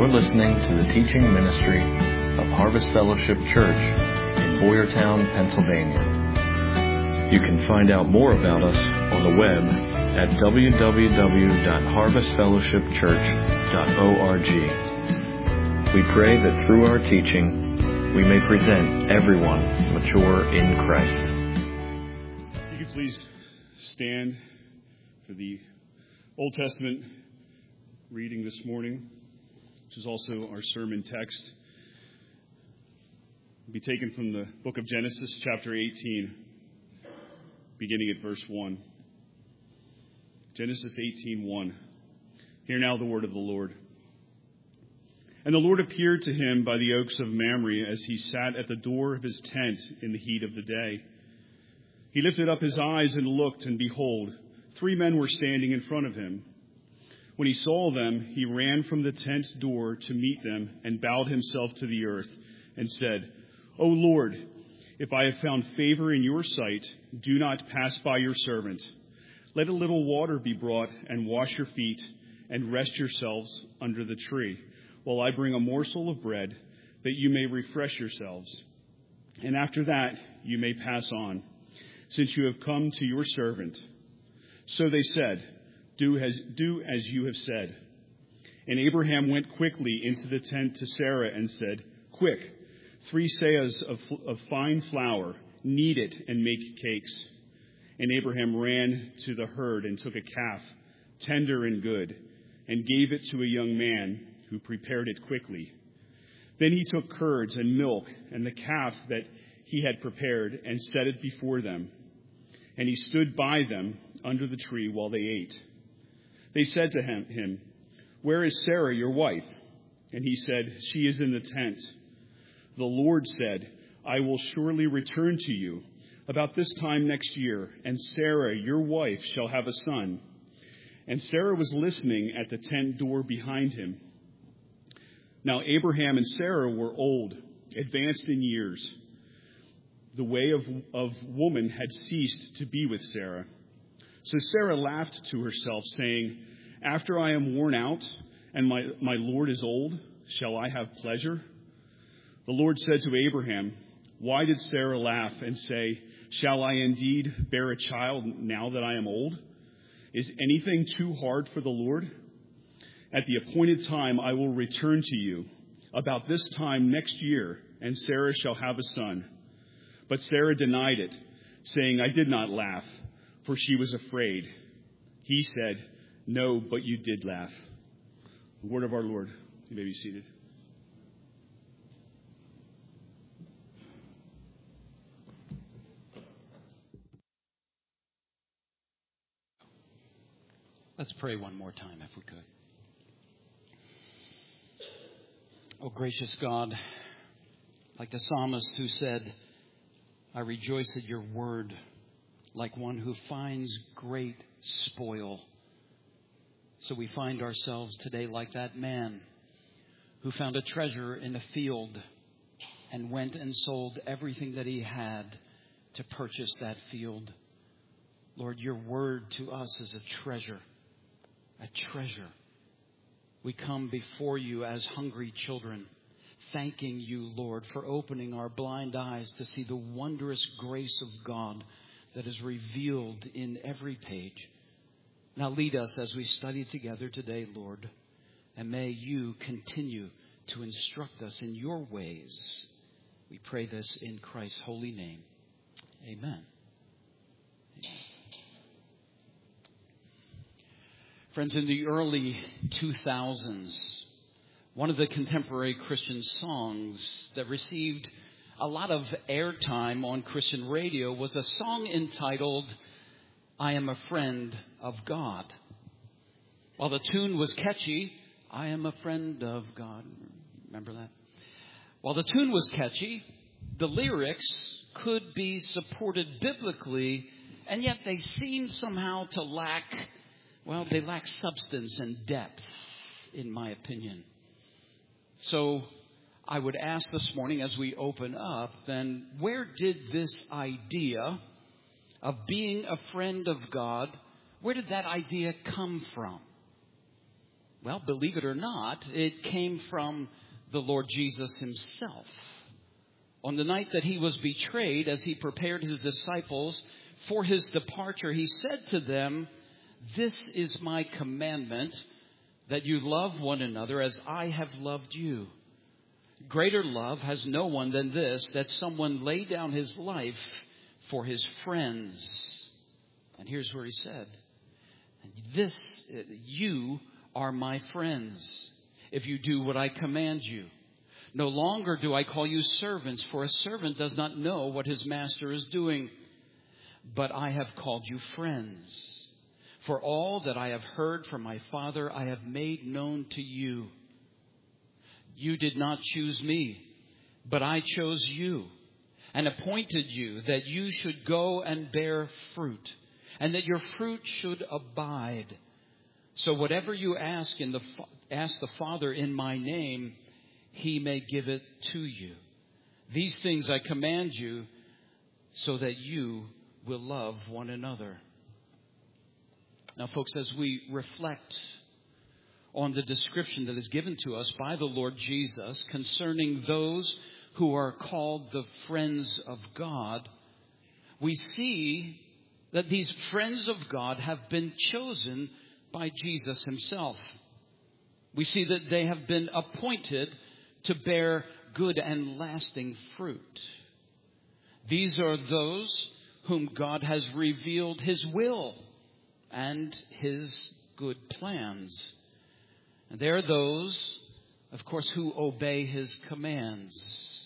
You're listening to the teaching ministry of Harvest Fellowship Church in Boyertown, Pennsylvania. You can find out more about us on the web at www.harvestfellowshipchurch.org. We pray that through our teaching, we may present everyone mature in Christ. You can please stand for the Old Testament reading this morning, which is also our sermon text. It'll be taken from the book of Genesis, chapter 18, beginning at verse 1. Genesis 18:1. Hear now the word of the Lord. And the Lord appeared to him by the oaks of Mamre as he sat at the door of his tent in the heat of the day. He lifted up his eyes and looked, and behold, 3 men were standing in front of him. When he saw them, he ran from the tent door to meet them and bowed himself to the earth and said, O Lord, if I have found favor in your sight, do not pass by your servant. Let a little water be brought and wash your feet and rest yourselves under the tree, while I bring a morsel of bread that you may refresh yourselves. And after that you may pass on, since you have come to your servant. So they said, Do as you have said. And Abraham went quickly into the tent to Sarah and said, Quick, 3 seahs of fine flour, knead it and make cakes. And Abraham ran to the herd and took a calf, tender and good, and gave it to a young man who prepared it quickly. Then he took curds and milk and the calf that he had prepared and set it before them. And he stood by them under the tree while they ate. They said to him, Where is Sarah, your wife? And he said, She is in the tent. The Lord said, I will surely return to you about this time next year, and Sarah, your wife, shall have a son. And Sarah was listening at the tent door behind him. Now Abraham and Sarah were old, advanced in years. The way of woman had ceased to be with Sarah. So Sarah laughed to herself, saying, After I am worn out and my Lord is old, shall I have pleasure? The Lord said to Abraham, Why did Sarah laugh and say, Shall I indeed bear a child now that I am old? Is anything too hard for the Lord? At the appointed time I will return to you about this time next year, and Sarah shall have a son. But Sarah denied it, saying, I did not laugh, for she was afraid. He said, No, but you did laugh. The word of our Lord. You may be seated. Let's pray one more time if we could. Oh, gracious God, like the psalmist who said, I rejoice at your word, like one who finds great spoil. So we find ourselves today like that man who found a treasure in a field and went and sold everything that he had to purchase that field. Lord, your word to us is a treasure. A treasure. We come before you as hungry children, thanking you, Lord, for opening our blind eyes to see the wondrous grace of God that is revealed in every page. Now lead us as we study together today, Lord, and may you continue to instruct us in your ways. We pray this in Christ's holy name. Amen. Friends, in the early 2000s, one of the contemporary Christian songs that received a lot of airtime on Christian radio was a song entitled, I Am a Friend of God. While the tune was catchy, I am a friend of God. Remember that? While the tune was catchy, the lyrics could be supported biblically, and yet they seemed somehow to lack substance and depth, in my opinion. So I would ask this morning as we open up, then, where did this idea of being a friend of God, where did that idea come from? Well, believe it or not, it came from the Lord Jesus himself. On the night that he was betrayed, as he prepared his disciples for his departure, he said to them, "This is my commandment, that you love one another as I have loved you. Greater love has no one than this, that someone lay down his life for his friends." And here's where he said, "You are my friends, if you do what I command you. No longer do I call you servants, for a servant does not know what his master is doing. But I have called you friends. For all that I have heard from my Father, I have made known to you. You did not choose me, but I chose you and appointed you that you should go and bear fruit, and that your fruit should abide. So whatever you ask the Father in my name, he may give it to you. These things I command you, so that you will love one another." Now, folks, as we reflect on the description that is given to us by the Lord Jesus concerning those who are called the friends of God, we see that these friends of God have been chosen by Jesus himself. We see that they have been appointed to bear good and lasting fruit. These are those whom God has revealed his will and his good plans. And they are those, of course, who obey his commands.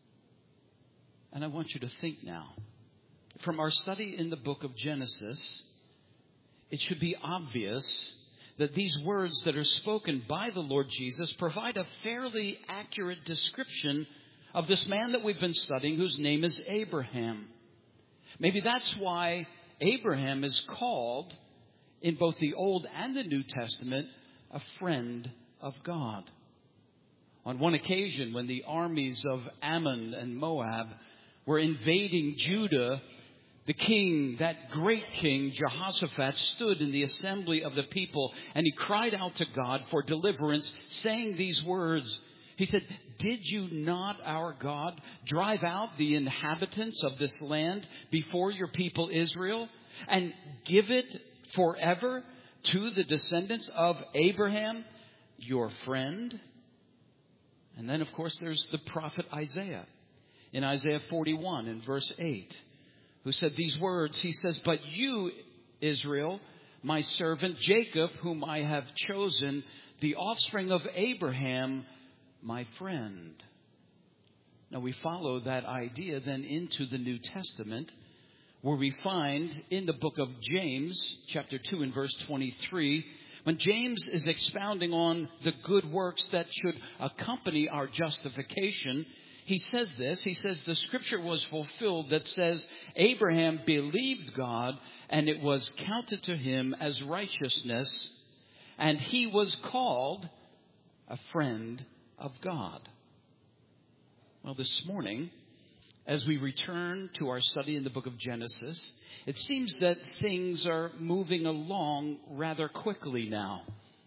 And I want you to think now, from our study in the book of Genesis, it should be obvious that these words that are spoken by the Lord Jesus provide a fairly accurate description of this man that we've been studying, whose name is Abraham. Maybe that's why Abraham is called, in both the Old and the New Testament, a friend of God. On one occasion, when the armies of Ammon and Moab were invading Judah, the king, that great king, Jehoshaphat, stood in the assembly of the people, and he cried out to God for deliverance, saying these words. He said, "Did you not, our God, drive out the inhabitants of this land before your people Israel, and give it forever to the descendants of Abraham, your friend?" And then, of course, there's the prophet Isaiah in Isaiah 41 and verse 8. Who said these words. He says, "But you, Israel, my servant, Jacob, whom I have chosen, the offspring of Abraham, my friend." Now we follow that idea then into the New Testament, where we find in the book of James, chapter 2 and verse 23, when James is expounding on the good works that should accompany our justification, he says this. He says the scripture was fulfilled that says, "Abraham believed God, and it was counted to him as righteousness, and he was called a friend of God." Well, this morning, as we return to our study in the book of Genesis, it seems that things are moving along rather quickly now.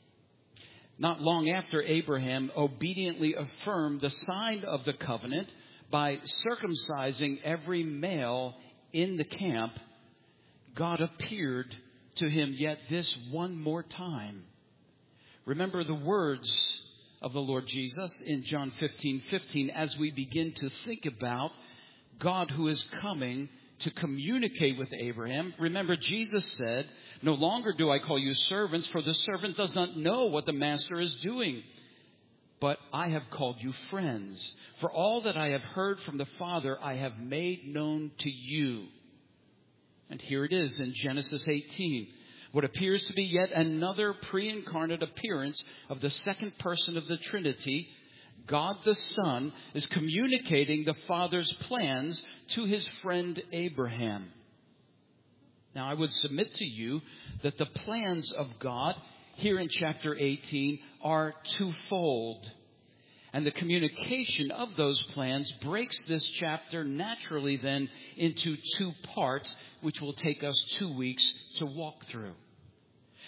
Not long after Abraham obediently affirmed the sign of the covenant by circumcising every male in the camp, God appeared to him yet this one more time. Remember the words of the Lord Jesus in John 15:15 as we begin to think about God who is coming to communicate with Abraham. Remember, Jesus said, "No longer do I call you servants, for the servant does not know what the master is doing. But I have called you friends. For all that I have heard from the Father, I have made known to you." And here it is in Genesis 18. What appears to be yet another pre-incarnate appearance of the second person of the Trinity, God the Son is communicating the Father's plans to his friend Abraham. Now, I would submit to you that the plans of God here in chapter 18 are twofold. And the communication of those plans breaks this chapter naturally then into two parts, which will take us 2 weeks to walk through.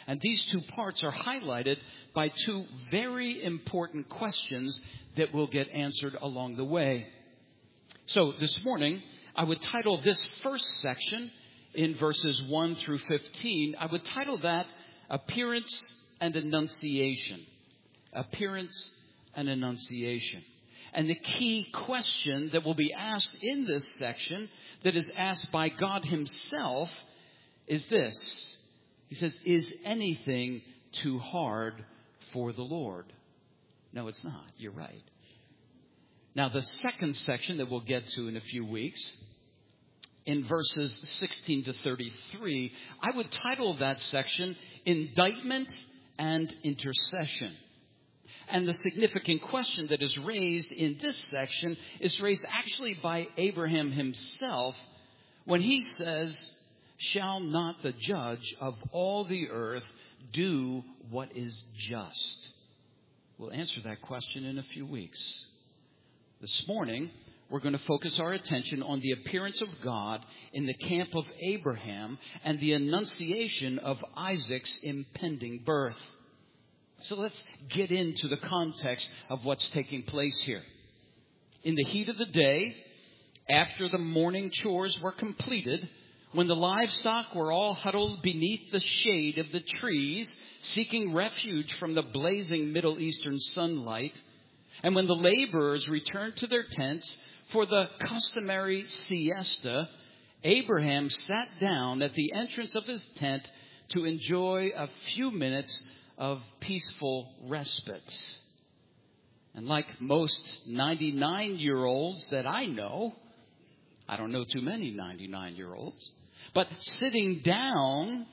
And these two parts are highlighted by two very important questions that will get answered along the way. So this morning, I would title this first section in verses 1 through 15, I would title that Appearance and Annunciation. Appearance and Annunciation. And the key question that will be asked in this section, that is asked by God himself, is this. He says, is anything too hard for the Lord? No, it's not. You're right. Now, the second section that we'll get to in a few weeks, in verses 16 to 33, I would title that section, Indictment and Intercession. And the significant question that is raised in this section is raised actually by Abraham himself when he says, shall not the judge of all the earth do what is just? We'll answer that question in a few weeks. This morning, we're going to focus our attention on the appearance of God in the camp of Abraham and the annunciation of Isaac's impending birth. So let's get into the context of what's taking place here. In the heat of the day, after the morning chores were completed, when the livestock were all huddled beneath the shade of the trees, seeking refuge from the blazing Middle Eastern sunlight, and when the laborers returned to their tents for the customary siesta, Abraham sat down at the entrance of his tent to enjoy a few minutes of peaceful respite. And like most 99-year-olds that I know, I don't know too many 99-year-olds, but sitting down,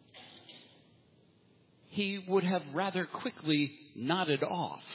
he would have rather quickly nodded off.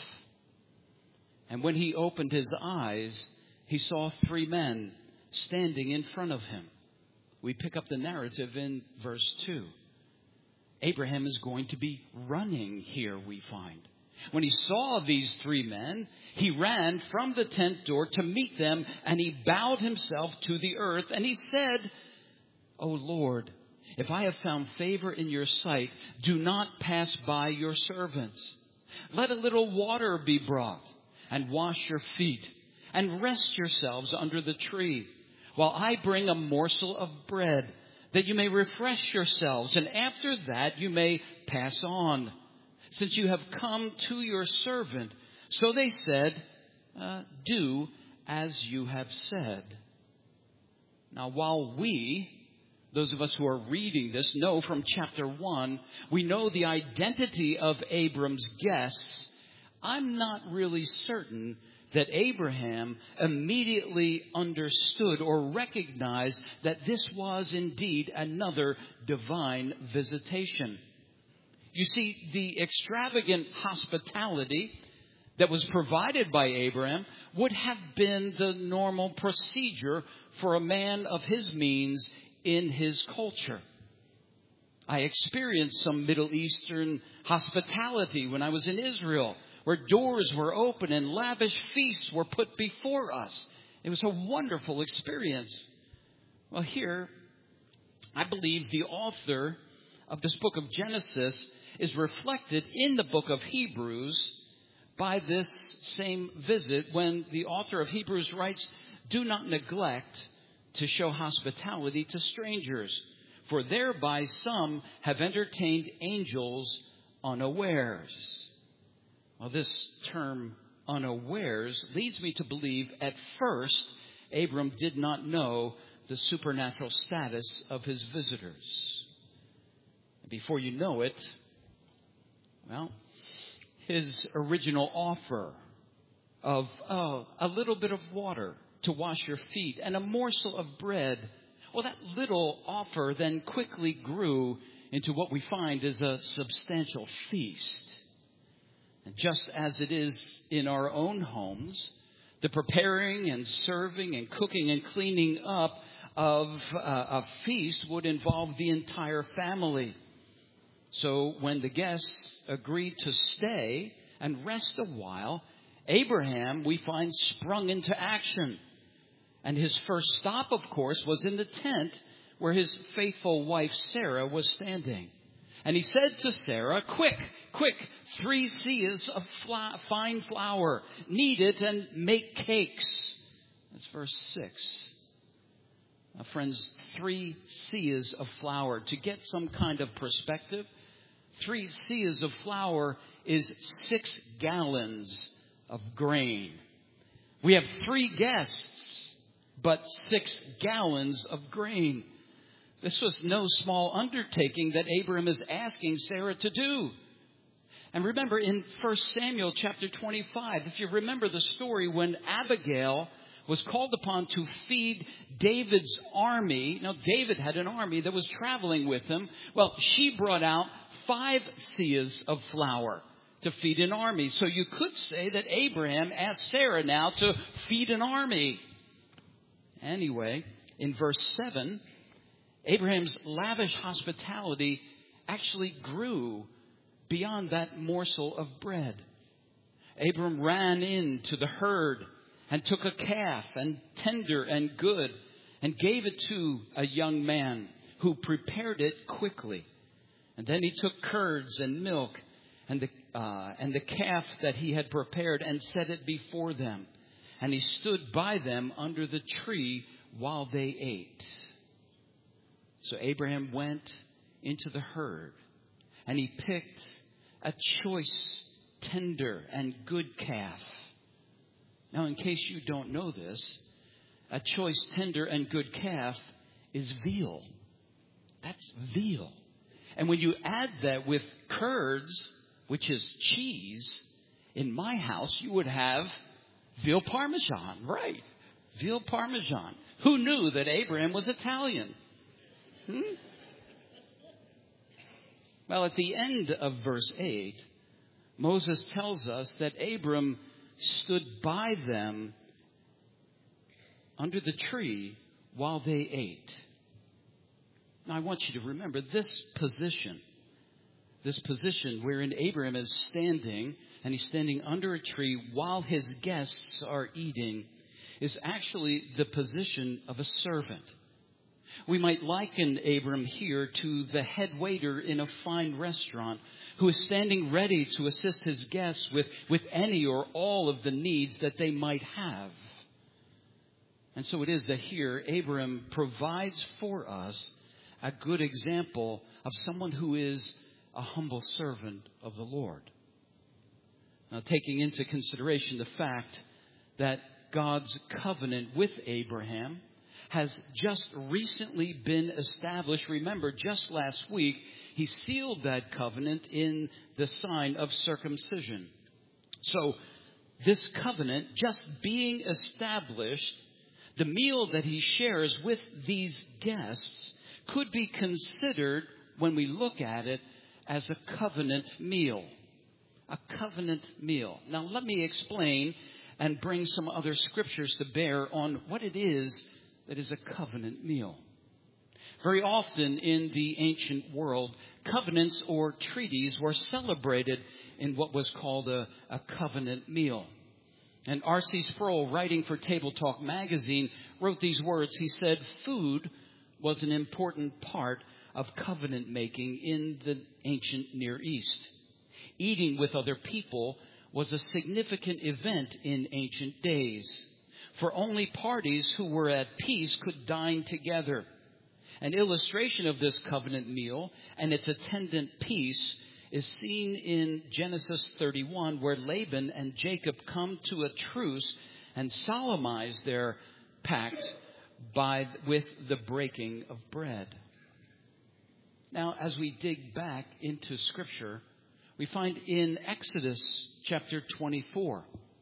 And when he opened his eyes, he saw three men standing in front of him. We pick up the narrative in verse 2. Abraham is going to be running here, we find. When he saw these three men, he ran from the tent door to meet them, and he bowed himself to the earth, and he said, O Lord, if I have found favor in your sight, do not pass by your servants. Let a little water be brought, and wash your feet, and rest yourselves under the tree, while I bring a morsel of bread, that you may refresh yourselves, and after that you may pass on, since you have come to your servant. So they said, do as you have said. Now, while we, those of us who are reading this, know from chapter 1, we know the identity of Abram's guests, I'm not really certain that Abraham immediately understood or recognized that this was indeed another divine visitation. You see, the extravagant hospitality that was provided by Abraham would have been the normal procedure for a man of his means in his culture. I experienced some Middle Eastern hospitality when I was in Israel, where doors were open and lavish feasts were put before us. It was a wonderful experience. Well, here, I believe the author of this book of Genesis is reflected in the book of Hebrews by this same visit when the author of Hebrews writes, do not neglect to show hospitality to strangers, for thereby some have entertained angels unawares. Well, this term unawares leads me to believe at first Abram did not know the supernatural status of his visitors. Before you know it, well, his original offer of a little bit of water to wash your feet and a morsel of bread, well, that little offer then quickly grew into what we find is a substantial feast. And just as it is in our own homes, the preparing and serving and cooking and cleaning up of a feast would involve the entire family. So when the guests agreed to stay and rest a while, Abraham, we find, sprung into action. And his first stop, of course, was in the tent where his faithful wife Sarah was standing. And he said to Sarah, quick, 3 seahs of fine flour. Knead it and make cakes. That's verse 6. Now, friends, 3 seahs of flour. To get some kind of perspective, 3 seahs of flour is 6 gallons of grain. We have 3 guests, but 6 gallons of grain. This was no small undertaking that Abraham is asking Sarah to do. And remember in 1 Samuel chapter 25, if you remember the story when Abigail was called upon to feed David's army. Now, David had an army that was traveling with him. Well, she brought out 5 seahs of flour to feed an army. So you could say that Abraham asked Sarah now to feed an army. Anyway, in verse 7, Abraham's lavish hospitality actually grew beyond that morsel of bread. Abram ran into the herd and took a calf, and tender and good, and gave it to a young man who prepared it quickly. And then he took curds and milk and the calf that he had prepared and set it before them. And he stood by them under the tree while they ate. So Abraham went into the herd, and he picked a choice, tender, and good calf. Now, in case you don't know this, a choice, tender, and good calf is veal. That's veal. And when you add that with curds, which is cheese, in my house you would have veal parmesan. Right. Veal parmesan. Who knew that Abraham was Italian? Well, at the end of verse 8, Moses tells us that Abram stood by them under the tree while they ate. Now, I want you to remember this position wherein Abraham is standing, and he's standing under a tree while his guests are eating, is actually the position of a servant. We might liken Abram here to the head waiter in a fine restaurant who is standing ready to assist his guests with any or all of the needs that they might have. And so it is that here Abram provides for us a good example of someone who is a humble servant of the Lord. Now, taking into consideration the fact that God's covenant with Abraham has just recently been established. Remember, just last week, he sealed that covenant in the sign of circumcision. So, this covenant just being established, the meal that he shares with these guests could be considered, when we look at it, as a covenant meal. A covenant meal. Now, let me explain and bring some other scriptures to bear on what it is that is a covenant meal. Very often in the ancient world, covenants or treaties were celebrated in what was called a covenant meal. And R.C. Sproul, writing for Table Talk magazine, wrote these words. He said, food was an important part of covenant making in the ancient Near East. Eating with other people was a significant event in ancient days. For only parties who were at peace could dine together. An illustration of this covenant meal and its attendant peace is seen in Genesis 31, where Laban and Jacob come to a truce and solemnize their pact with the breaking of bread. Now, as we dig back into Scripture, we find in Exodus chapter 24,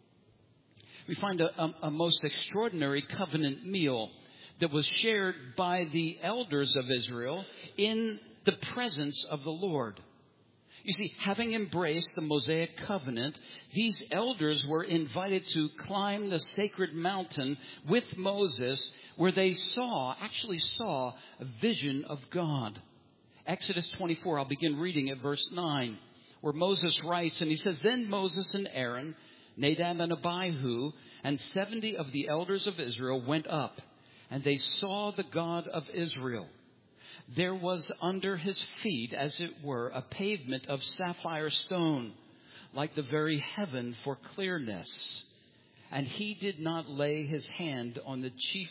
we find a most extraordinary covenant meal that was shared by the elders of Israel in the presence of the Lord. You see, having embraced the Mosaic covenant, these elders were invited to climb the sacred mountain with Moses, where they actually saw a vision of God. Exodus 24, I'll begin reading at verse 9, where Moses writes, and he says, Then Moses and Aaron, Nadab and Abihu, and 70 of the elders of Israel went up, and they saw the God of Israel. there was under his feet, as it were, a pavement of sapphire stone, like the very heaven for clearness. And he did not lay his hand on the chief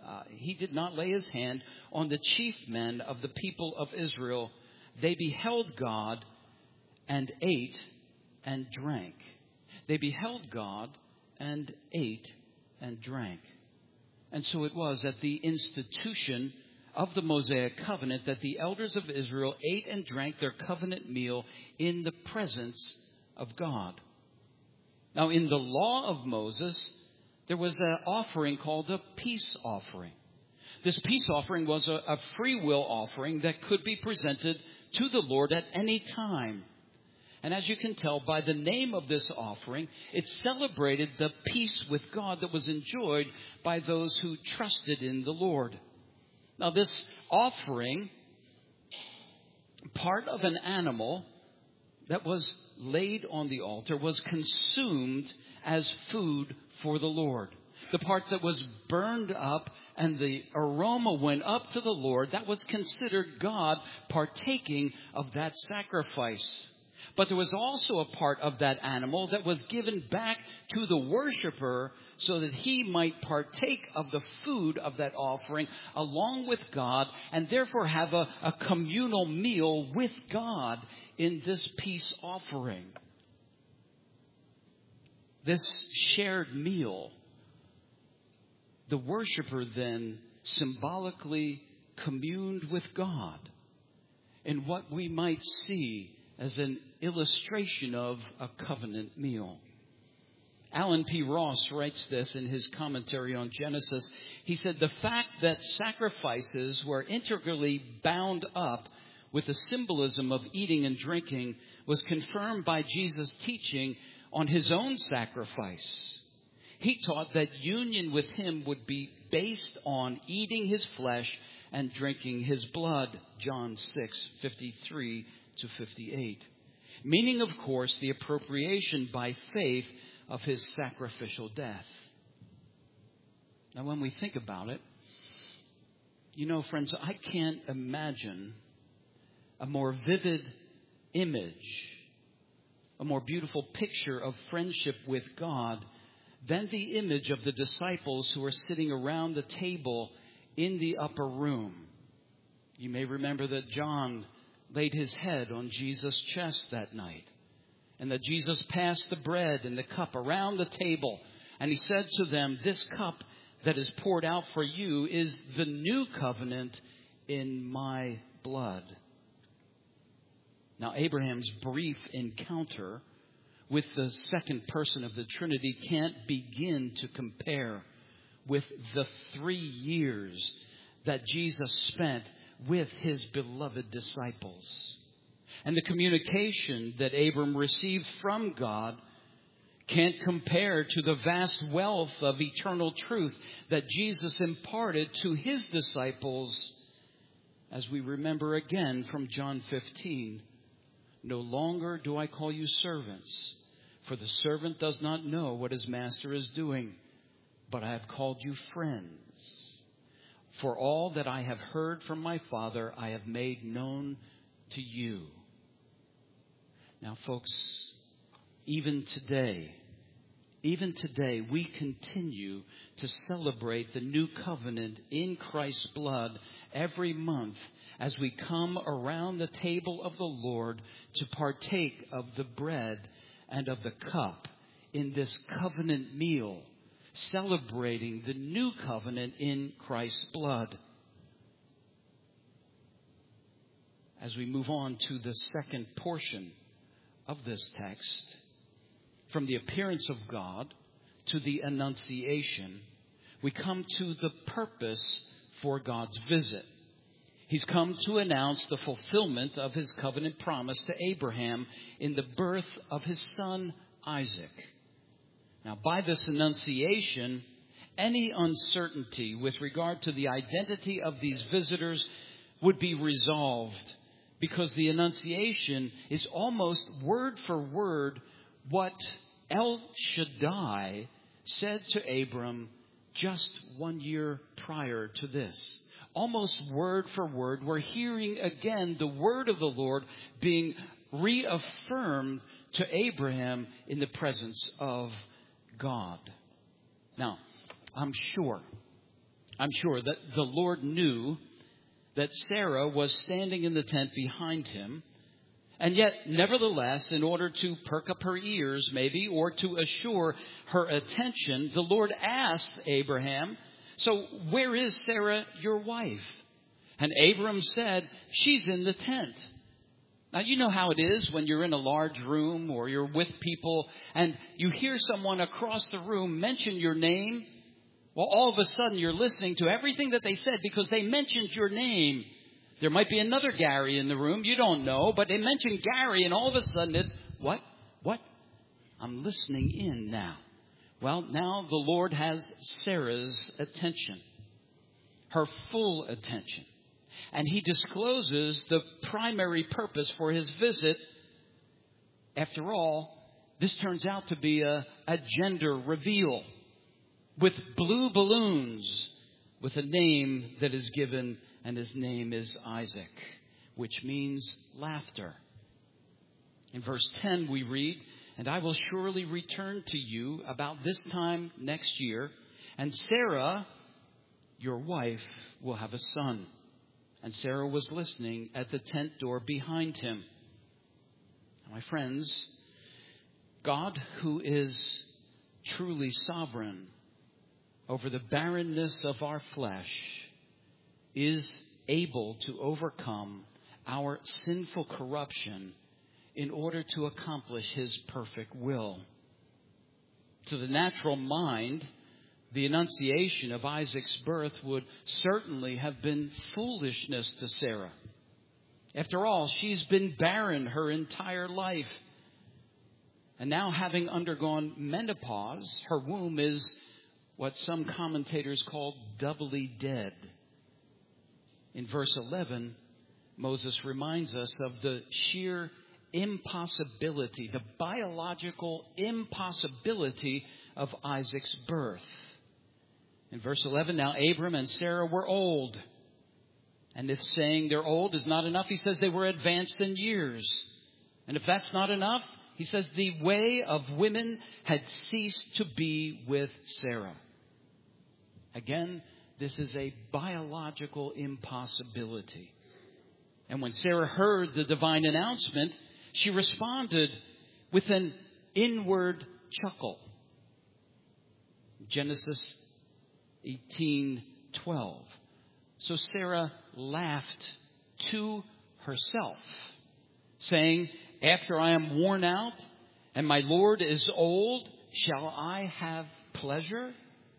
men of the people of Israel. They beheld God and ate and drank. They beheld God and ate and drank. And so it was at the institution of the Mosaic covenant that the elders of Israel ate and drank their covenant meal in the presence of God. Now, in the law of Moses, there was an offering called a peace offering. This peace offering was a free will offering that could be presented to the Lord at any time. And as you can tell by the name of this offering, it celebrated the peace with God that was enjoyed by those who trusted in the Lord. Now, this offering, part of an animal that was laid on the altar, was consumed as food for the Lord. The part that was burned up and the aroma went up to the Lord, that was considered God partaking of that sacrifice. But there was also a part of that animal that was given back to the worshiper so that he might partake of the food of that offering along with God and therefore have a communal meal with God in this peace offering. This shared meal, the worshiper then symbolically communed with God in what we might see as an illustration of a covenant meal. Alan P. Ross writes this in his commentary on Genesis. He said, the fact that sacrifices were integrally bound up with the symbolism of eating and drinking was confirmed by Jesus' teaching on his own sacrifice. He taught that union with him would be based on eating his flesh and drinking his blood, John 6:53 to 58. Meaning, of course, the appropriation by faith of his sacrificial death. Now, when we think about it, you know, friends, I can't imagine a more vivid image, a more beautiful picture of friendship with God than the image of the disciples who are sitting around the table in the upper room. You may remember that John laid his head on Jesus' chest that night, and that Jesus passed the bread and the cup around the table, and he said to them, this cup that is poured out for you is the new covenant in my blood. Now, Abraham's brief encounter with the second person of the Trinity can't begin to compare with the 3 years that Jesus spent with his beloved disciples. And the communication that Abram received from God can't compare to the vast wealth of eternal truth that Jesus imparted to his disciples, as we remember again from John 15. No longer do I call you servants, for the servant does not know what his master is doing, but I have called you friends. For all that I have heard from my Father, I have made known to you. Now, folks, even today, we continue to celebrate the new covenant in Christ's blood every month as we come around the table of the Lord to partake of the bread and of the cup in this covenant meal, celebrating the new covenant in Christ's blood. As we move on to the second portion of this text, from the appearance of God to the Annunciation, we come to the purpose for God's visit. He's come to announce the fulfillment of his covenant promise to Abraham in the birth of his son Isaac. Now, by this Annunciation, any uncertainty with regard to the identity of these visitors would be resolved, because the Annunciation is almost word for word what El Shaddai said to Abram just 1 year prior to this. almost word for word, we're hearing again the word of the Lord being reaffirmed to Abraham in the presence of God. Now, I'm sure that the Lord knew that Sarah was standing in the tent behind him. And yet, nevertheless, in order to perk up her ears, maybe, or to assure her attention, the Lord asked Abraham, "So where is Sarah, your wife?" And Abram said, "She's in the tent." Now, you know how it is when you're in a large room or you're with people and you hear someone across the room mention your name. Well, all of a sudden you're listening to everything that they said because they mentioned your name. There might be another Gary in the room. You don't know, but they mentioned Gary, and all of a sudden it's, what? I'm listening in now. Well, now the Lord has Sarah's attention, her full attention. And he discloses the primary purpose for his visit. After all, this turns out to be a gender reveal with blue balloons with a name that is given, and his name is Isaac, which means laughter. In verse 10 we read, "And I will surely return to you about this time next year, and Sarah, your wife, will have a son." And Sarah was listening at the tent door behind him. My friends, God, who is truly sovereign over the barrenness of our flesh, is able to overcome our sinful corruption in order to accomplish his perfect will. To the natural mind, the annunciation of Isaac's birth would certainly have been foolishness to Sarah. After all, she's been barren her entire life. And now, having undergone menopause, her womb is what some commentators call doubly dead. In verse 11, Moses reminds us of the sheer impossibility, the biological impossibility of Isaac's birth. In verse 11, now Abram and Sarah were old. And if saying they're old is not enough, he says they were advanced in years. And if that's not enough, he says the way of women had ceased to be with Sarah. Again, this is a biological impossibility. And when Sarah heard the divine announcement, she responded with an inward chuckle. Genesis 18:12. So Sarah laughed to herself, saying, "After I am worn out and my Lord is old, shall I have pleasure?"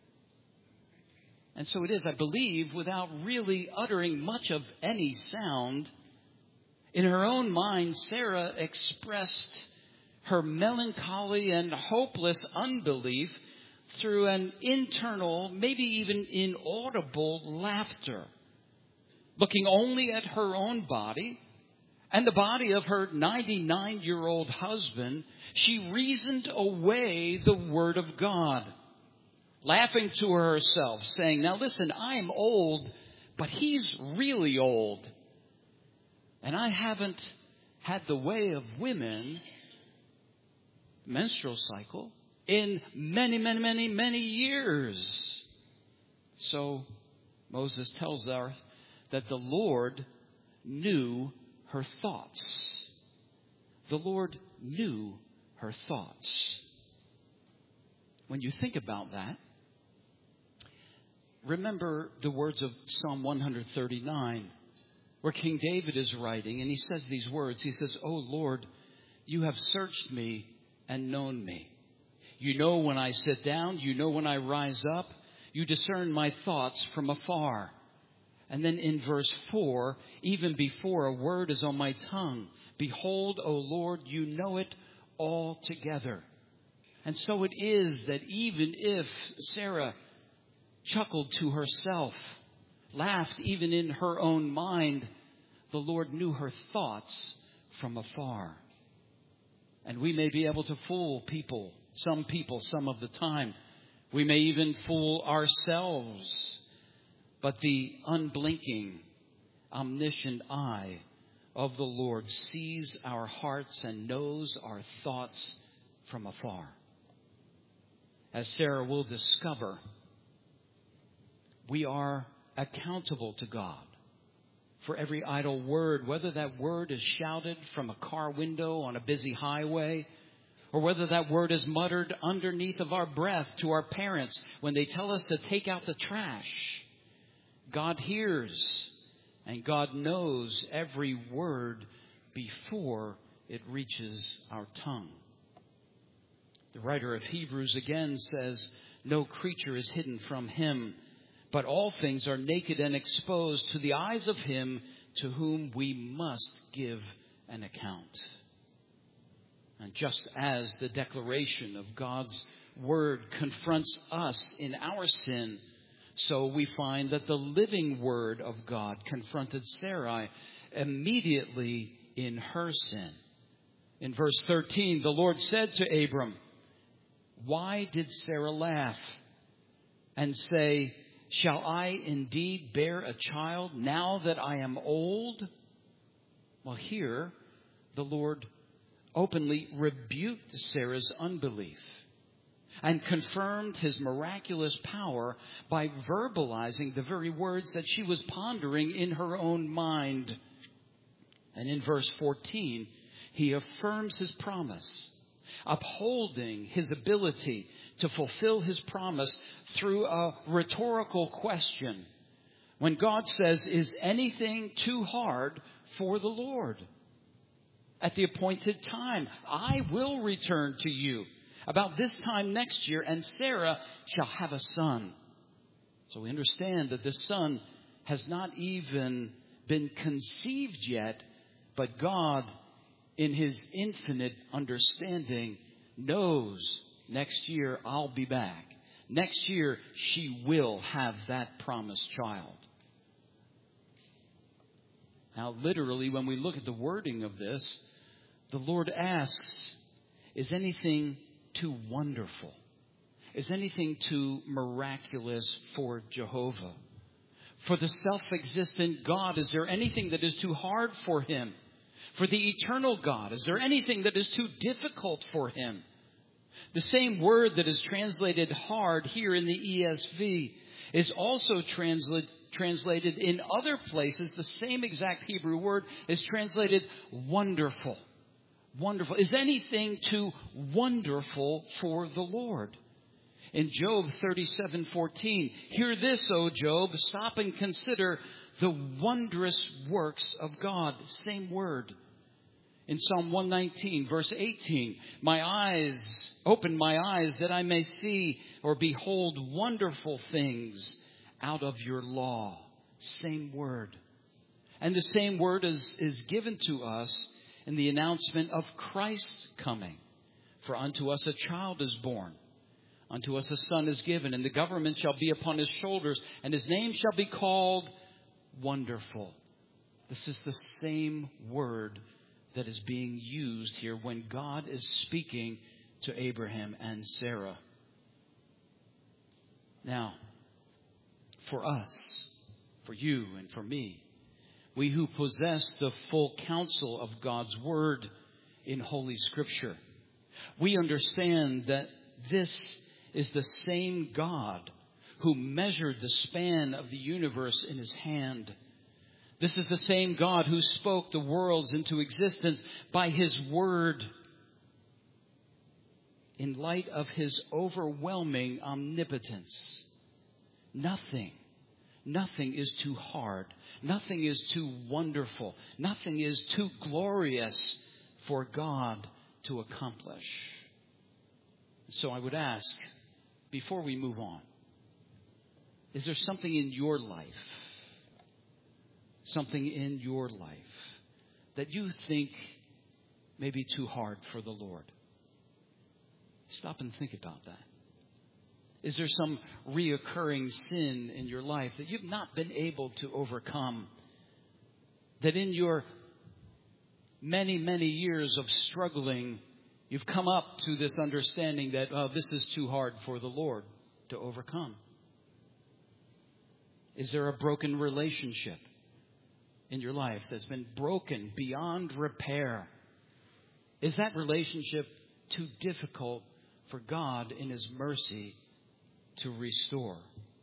And so it is, I believe, without really uttering much of any sound, in her own mind, Sarah expressed her melancholy and hopeless unbelief through an internal, maybe even inaudible laughter, looking only at her own body and the body of her 99-year-old husband. She reasoned away the word of God, laughing to herself, saying, "Now listen, I'm old, but he's really old. And I haven't had the way of women, menstrual cycle, in many years." So Moses tells us that the Lord knew her thoughts. The Lord knew her thoughts. When you think about that, remember the words of Psalm 139, where King David is writing, and he says these words. He says, "O Lord, you have searched me and known me. You know when I sit down, you know when I rise up. You discern my thoughts from afar." And then in verse 4, even before a word is on my tongue, "Behold, O Lord, you know it altogether." And so it is that even if Sarah chuckled to herself, laughed even in her own mind, the Lord knew her thoughts from afar. And we may be able to fool people some of the time. We may even fool ourselves. But the unblinking, omniscient eye of the Lord sees our hearts and knows our thoughts from afar. As Sarah will discover, we are accountable to God for every idle word, whether that word is shouted from a car window on a busy highway, or whether that word is muttered underneath of our breath to our parents when they tell us to take out the trash. God hears and God knows every word before it reaches our tongue. The writer of Hebrews again says, no creature is hidden from him, but all things are naked and exposed to the eyes of him to whom we must give an account. And just as the declaration of God's word confronts us in our sin, so we find that the living word of God confronted Sarai immediately in her sin. In verse 13, the Lord said to Abram, why did Sarah laugh and say, shall I indeed bear a child now that I am old? Well, here the Lord openly rebuked Sarah's unbelief and confirmed his miraculous power by verbalizing the very words that she was pondering in her own mind. And in verse 14, he affirms his promise, upholding his ability to fulfill his promise through a rhetorical question. When God says, is anything too hard for the Lord? At the appointed time, I will return to you about this time next year, and Sarah shall have a son. So we understand that this son has not even been conceived yet, but God, in his infinite understanding, knows next year I'll be back. Next year she will have that promised child. Now, literally, when we look at the wording of this, the Lord asks, is anything too wonderful? Is anything too miraculous for Jehovah? For the self-existent God, is there anything that is too hard for him? For the eternal God, is there anything that is too difficult for him? The same word that is translated hard here in the ESV is also translated in other places. The same exact Hebrew word is translated wonderful. Wonderful. Is anything too wonderful for the Lord? In Job 37:14, hear this, O Job, stop and consider the wondrous works of God. Same word. In Psalm 119, verse 18, open my eyes that I may see or behold wonderful things out of your law. Same word. And the same word is given to us in the announcement of Christ's coming. For unto us a child is born, unto us a son is given, and the government shall be upon his shoulders, and his name shall be called Wonderful. This is the same word that is being used here when God is speaking to Abraham and Sarah. Now, for us, for you and for me, we who possess the full counsel of God's word in Holy Scripture, we understand that this is the same God who measured the span of the universe in his hand. This is the same God who spoke the worlds into existence by his word. In light of his overwhelming omnipotence, nothing is too hard. Nothing is too wonderful. Nothing is too glorious for God to accomplish. So I would ask, before we move on, is there something in your life that you think may be too hard for the Lord? Stop and think about that. Is there some reoccurring sin in your life that you've not been able to overcome? That in your many, many years of struggling, you've come up to this understanding that, this is too hard for the Lord to overcome. Is there a broken relationship in your life that's been broken beyond repair? Is that relationship too difficult for God in His mercy to restore?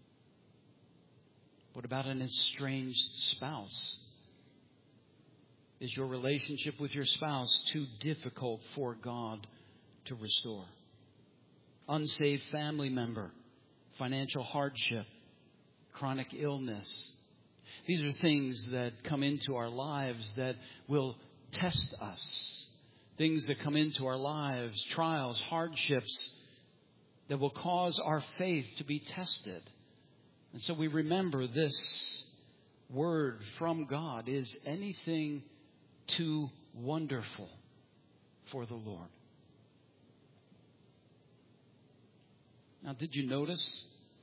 What about an estranged spouse? Is your relationship with your spouse too difficult for God to restore? Unsaved family member, financial hardship, chronic illness. These are things that come into our lives that will test us. Things that come into our lives, trials, hardships, that will cause our faith to be tested. And so we remember this word from God: is anything too wonderful for the Lord? Now, did you notice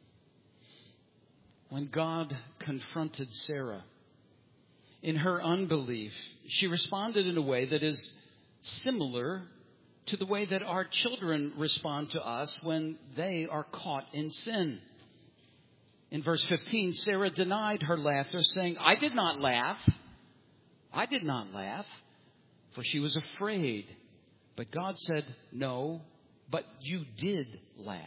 when God confronted Sarah in her unbelief, she responded in a way that is similar to the way that our children respond to us when they are caught in sin. In verse 15, Sarah denied her laughter, saying, I did not laugh. I did not laugh, for she was afraid. But God said, no, but you did laugh.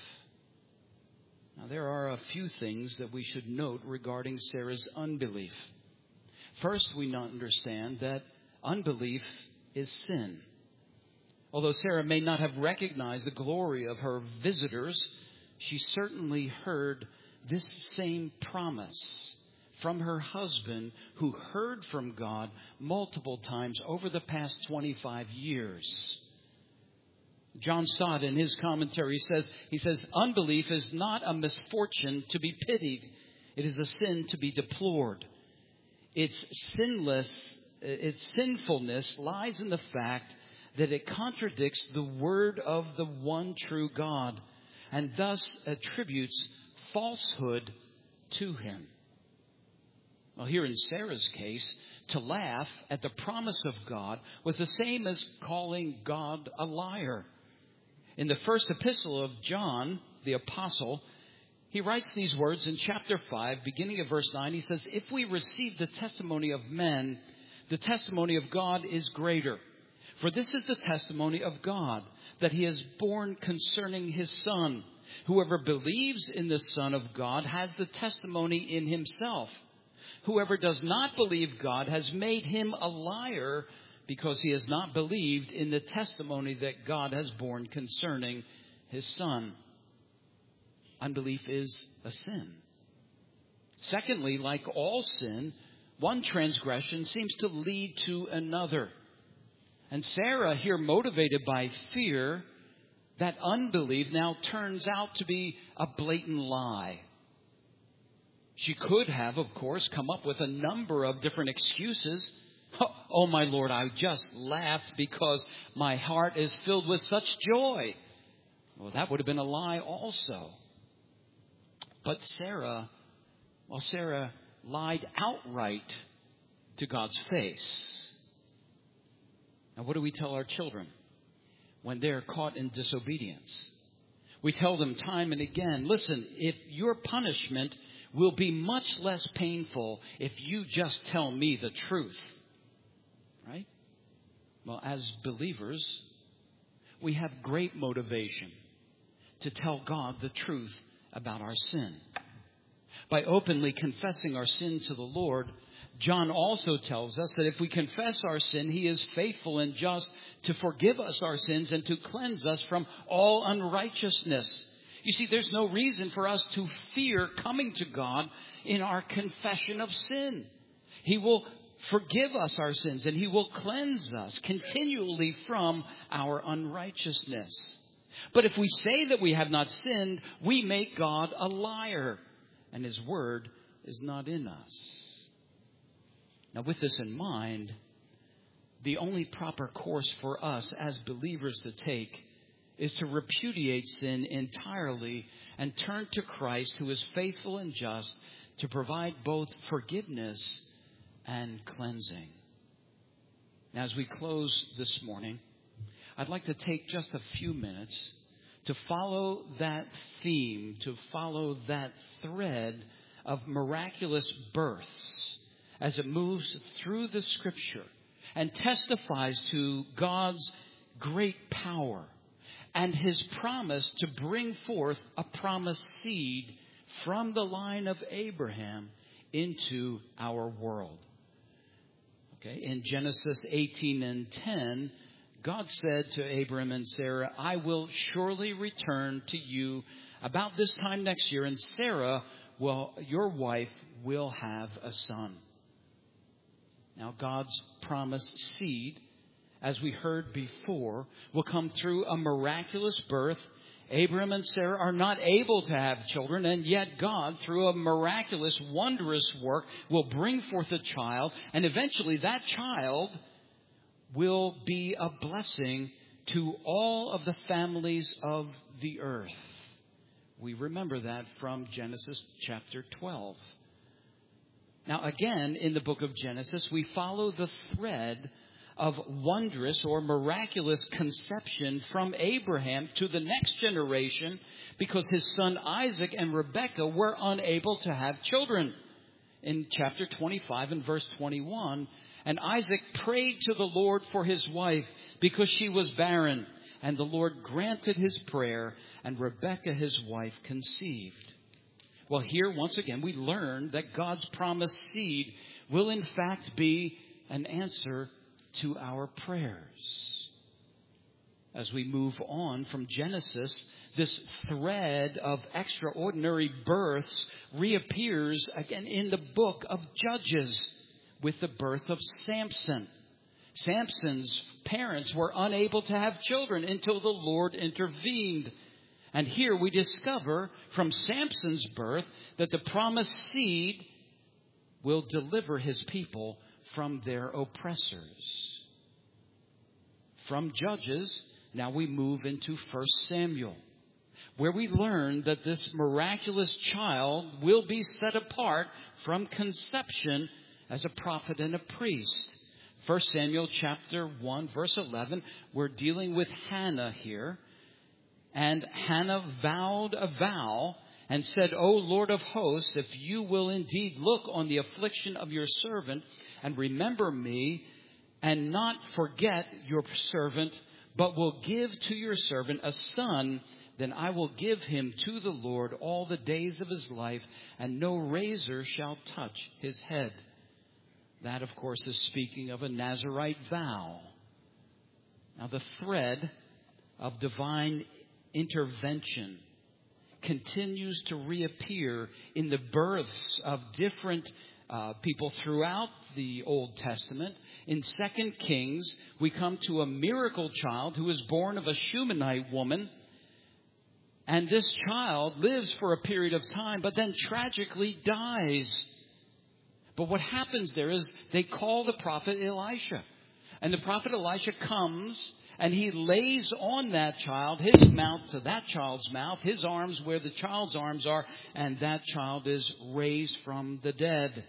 Now, there are a few things that we should note regarding Sarah's unbelief. First, we understand that unbelief is sin. Although Sarah may not have recognized the glory of her visitors, she certainly heard this same promise from her husband, who heard from God multiple times over the past 25 years. John Stott, in his commentary, he says, unbelief is not a misfortune to be pitied. It is a sin to be deplored. Its sinfulness lies in the fact that it contradicts the word of the one true God, and thus attributes falsehood to Him. Well, here in Sarah's case, to laugh at the promise of God was the same as calling God a liar. In the first epistle of John, the apostle, he writes these words in chapter 5, beginning of verse 9. He says, if we receive the testimony of men, the testimony of God is greater. For this is the testimony of God, that He has borne concerning His Son. Whoever believes in the Son of God has the testimony in himself. Whoever does not believe God has made him a liar, because he has not believed in the testimony that God has borne concerning His Son. Unbelief is a sin. Secondly, like all sin, one transgression seems to lead to another. And Sarah, here motivated by fear, that unbelief now turns out to be a blatant lie. She could have, of course, come up with a number of different excuses. Oh, my Lord, I just laughed because my heart is filled with such joy. Well, that would have been a lie also. But Sarah lied outright to God's face. Now, what do we tell our children when they're caught in disobedience? We tell them time and again, listen, if your punishment will be much less painful if you just tell me the truth. Right? Well, as believers, we have great motivation to tell God the truth about our sin. By openly confessing our sin to the Lord, John also tells us that if we confess our sin, He is faithful and just to forgive us our sins and to cleanse us from all unrighteousness. You see, there's no reason for us to fear coming to God in our confession of sin. He will forgive us our sins, and He will cleanse us continually from our unrighteousness. But if we say that we have not sinned, we make God a liar, and His word is not in us. Now, with this in mind, the only proper course for us as believers to take is to repudiate sin entirely and turn to Christ, who is faithful and just to provide both forgiveness and cleansing. Now, as we close this morning, I'd like to take just a few minutes to follow that theme, to follow that thread of miraculous births as it moves through the Scripture and testifies to God's great power and His promise to bring forth a promised seed from the line of Abraham into our world. Okay, in Genesis 18 and 10, God said to Abram and Sarah, I will surely return to you about this time next year, and Sarah, your wife, will have a son. Now, God's promised seed, as we heard before, will come through a miraculous birth. Abram and Sarah are not able to have children, and yet God, through a miraculous, wondrous work, will bring forth a child, and eventually that child will be a blessing to all of the families of the earth. We remember that from Genesis chapter 12. Now, again, in the book of Genesis, we follow the thread of wondrous or miraculous conception from Abraham to the next generation because his son Isaac and Rebekah were unable to have children. In chapter 25 and verse 21, and Isaac prayed to the Lord for his wife because she was barren. And the Lord granted his prayer, and Rebekah, his wife, conceived. Well, here, once again, we learn that God's promised seed will, in fact, be an answer to our prayers. As we move on from Genesis, this thread of extraordinary births reappears again in the book of Judges with the birth of Samson. Samson's parents were unable to have children until the Lord intervened. And here we discover from Samson's birth that the promised seed will deliver his people from their oppressors. From Judges, now we move into 1 Samuel, where we learn that this miraculous child will be set apart from conception as a prophet and a priest. 1 Samuel chapter 1, verse 11, we're dealing with Hannah here. And Hannah vowed a vow and said, O Lord of hosts, if you will indeed look on the affliction of your servant and remember me and not forget your servant, but will give to your servant a son, then I will give him to the Lord all the days of his life, and no razor shall touch his head. That, of course, is speaking of a Nazirite vow. Now, the thread of divine intervention continues to reappear in the births of different people throughout the Old Testament. In 2 Kings, we come to a miracle child who is born of a Shunammite woman. And this child lives for a period of time, but then tragically dies. But what happens there is they call the prophet Elisha. And the prophet Elisha comes and he lays on that child, his mouth to that child's mouth, his arms where the child's arms are, and that child is raised from the dead.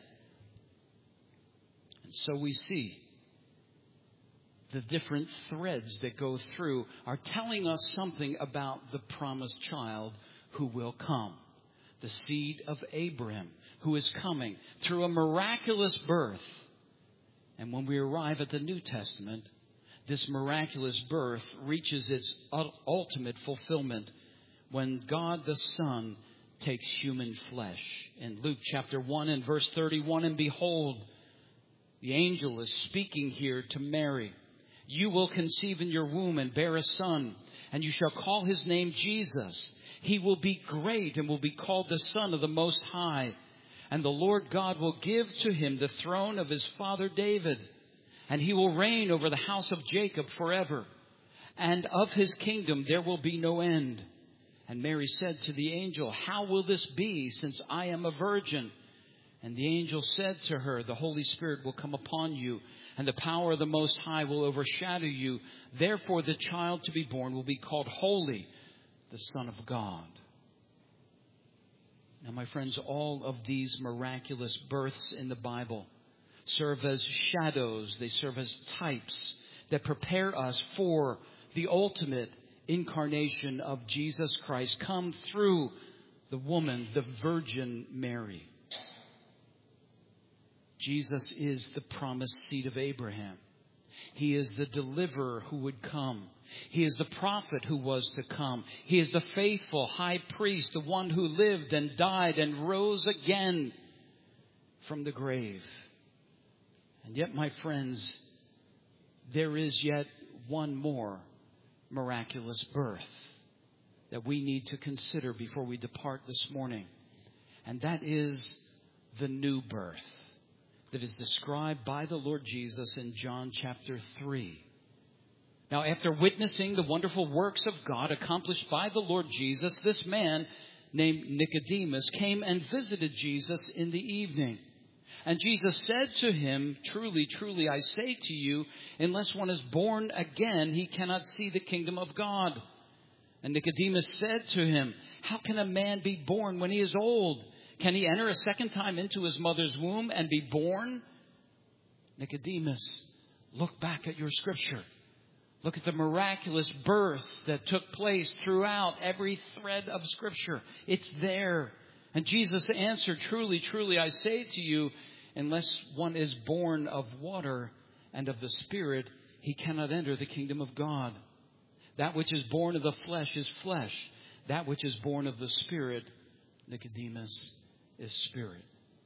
And so we see the different threads that go through are telling us something about the promised child who will come. The seed of Abraham who is coming through a miraculous birth. And when we arrive at the New Testament, this miraculous birth reaches its ultimate fulfillment when God the Son takes human flesh. In Luke chapter 1 and verse 31, and behold, the angel is speaking here to Mary. You will conceive in your womb and bear a son, and you shall call his name Jesus. He will be great and will be called the Son of the Most High. And the Lord God will give to him the throne of his father David. And he will reign over the house of Jacob forever. And of his kingdom there will be no end. And Mary said to the angel, how will this be, since I am a virgin? And the angel said to her, the Holy Spirit will come upon you, and the power of the Most High will overshadow you. Therefore the child to be born will be called Holy, the Son of God. Now, my friends, all of these miraculous births in the Bible serve as shadows. They serve as types that prepare us for the ultimate incarnation of Jesus Christ, come through the woman, the Virgin Mary. Jesus is the promised seed of Abraham. He is the deliverer who would come. He is the prophet who was to come. He is the faithful high priest, the one who lived and died and rose again from the grave. And yet, my friends, there is yet one more miraculous birth that we need to consider before we depart this morning. And that is the new birth that is described by the Lord Jesus in John chapter 3. Now, after witnessing the wonderful works of God accomplished by the Lord Jesus, this man named Nicodemus came and visited Jesus in the evening. And Jesus said to him, "Truly, truly, I say to you, unless one is born again, he cannot see the kingdom of God." And Nicodemus said to him, "How can a man be born when he is old? Can he enter a second time into his mother's womb and be born?" Nicodemus, look back at your scripture. Look at the miraculous births that took place throughout every thread of scripture. It's there. And Jesus answered, "Truly, truly, I say to you, unless one is born of water and of the Spirit, he cannot enter the kingdom of God. That which is born of the flesh is flesh. That which is born of the Spirit," Nicodemus, "is spirit."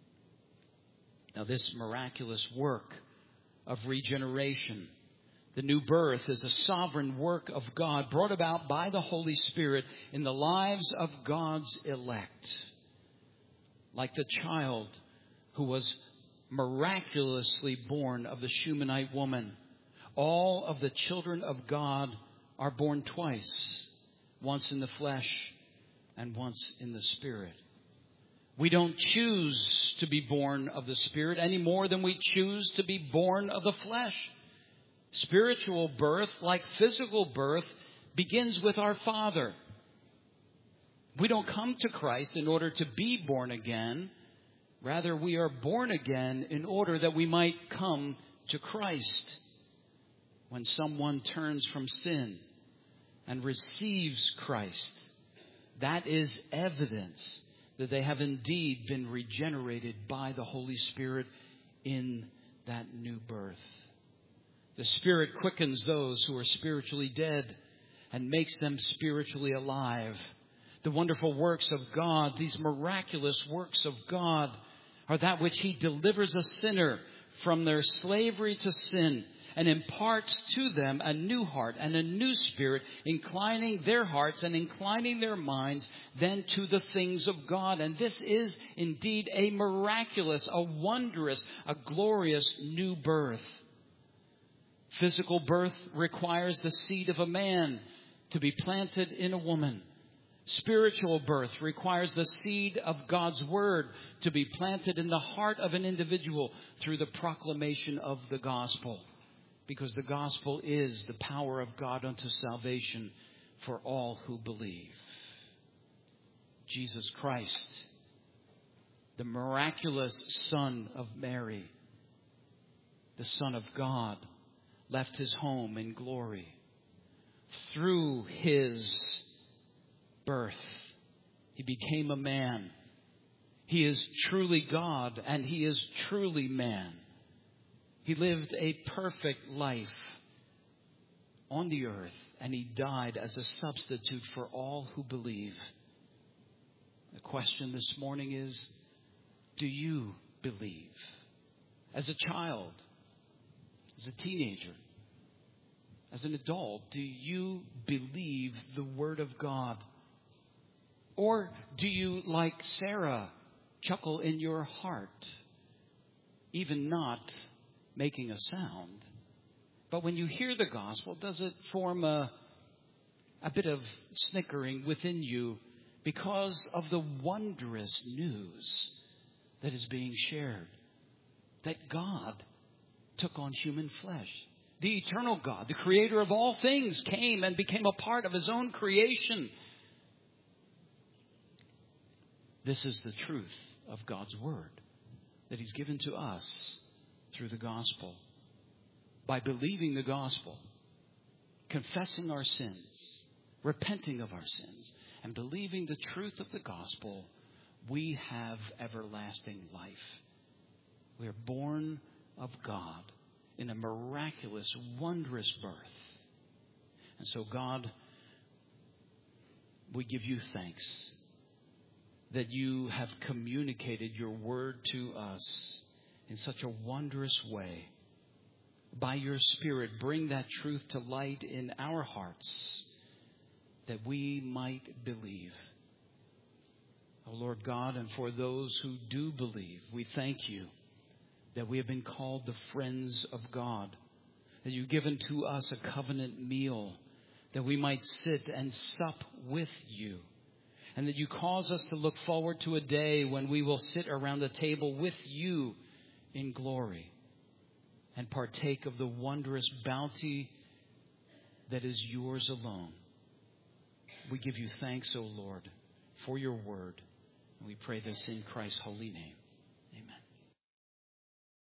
Now, this miraculous work of regeneration, the new birth, is a sovereign work of God brought about by the Holy Spirit in the lives of God's elect. Like the child who was miraculously born of the Shunammite woman, all of the children of God are born twice, once in the flesh and once in the Spirit. We don't choose to be born of the Spirit any more than we choose to be born of the flesh. Spiritual birth, like physical birth, begins with our Father. We don't come to Christ in order to be born again. Rather, we are born again in order that we might come to Christ. When someone turns from sin and receives Christ, that is evidence that they have indeed been regenerated by the Holy Spirit in that new birth. The Spirit quickens those who are spiritually dead and makes them spiritually alive. The wonderful works of God, these miraculous works of God, are that which He delivers a sinner from their slavery to sin and imparts to them a new heart and a new spirit, inclining their hearts and inclining their minds then to the things of God. And this is indeed a miraculous, a wondrous, a glorious new birth. Physical birth requires the seed of a man to be planted in a woman. Spiritual birth requires the seed of God's Word to be planted in the heart of an individual through the proclamation of the gospel. Because the gospel is the power of God unto salvation for all who believe. Jesus Christ, the miraculous Son of Mary, the Son of God, left His home in glory. Through His birth, He became a man. He is truly God and He is truly man. He lived a perfect life on the earth and He died as a substitute for all who believe. The question this morning is, do you believe? As a child, as a teenager, as an adult, do you believe the Word of God? Or do you, like Sarah, chuckle in your heart, even not making a sound? But when you hear the gospel, does it form a bit of snickering within you because of the wondrous news that is being shared? That God took on human flesh. The eternal God, the creator of all things, came and became a part of His own creation. This is the truth of God's Word that He's given to us through the gospel. By believing the gospel, confessing our sins, repenting of our sins, and believing the truth of the gospel, we have everlasting life. We are born of God in a miraculous, wondrous birth. And so, God, we give you thanks that you have communicated your word to us in such a wondrous way. By your Spirit, bring that truth to light in our hearts that we might believe. Oh, Lord God, and for those who do believe, we thank you that we have been called the friends of God, that you've given to us a covenant meal, that we might sit and sup with you, and that you cause us to look forward to a day when we will sit around the table with you in glory and partake of the wondrous bounty that is yours alone. We give you thanks, O Lord, for your word. And we pray this in Christ's holy name.